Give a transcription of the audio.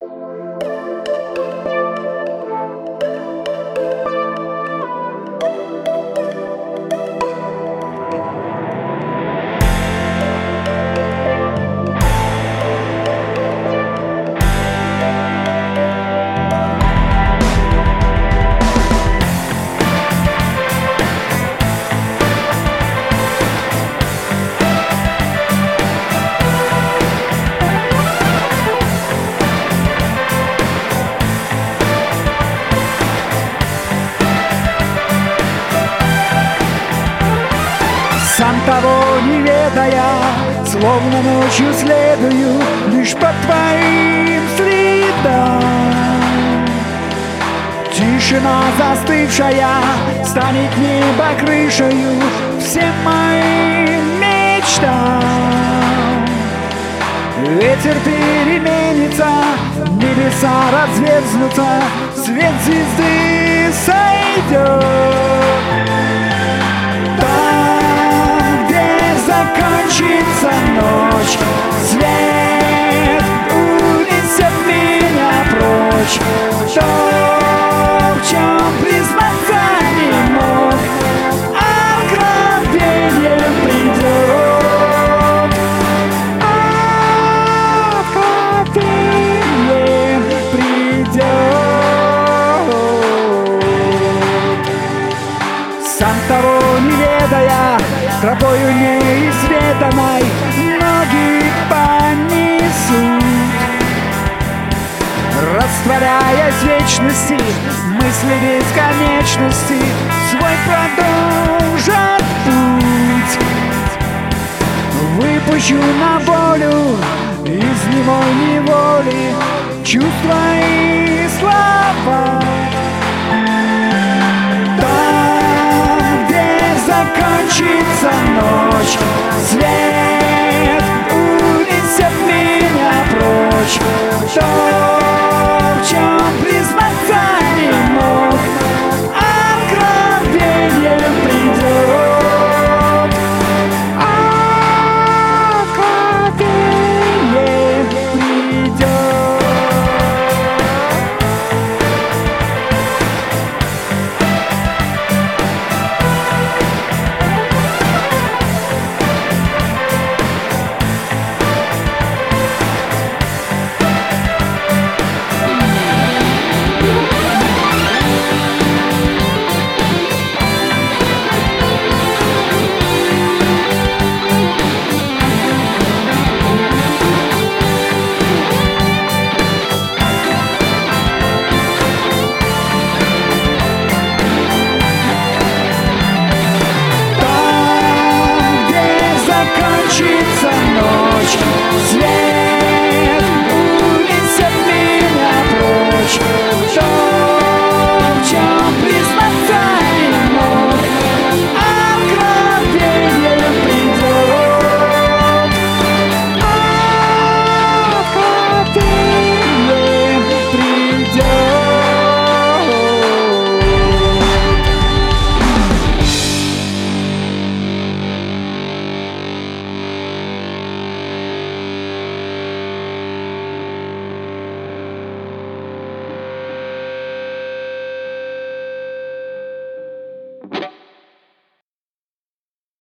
Сам того не ведая, словно ночью следую лишь по твоим следам. Тишина застывшая станет небо крышею всем моим мечтам. Ветер переменится, небеса разверзнутся, свет звезды сойдет. Закончится ночь, свет унесет меня прочь. То, в чем признаться не мог, откровение придет. Откровение придет. Сам того не ведая, тропою неизведанной ноги понесут, растворяясь в вечности, мысли бесконечности свой продолжат путь. Выпущу на волю из немой неволи чувства и слова. Закончится ночь, свет унесет меня прочь.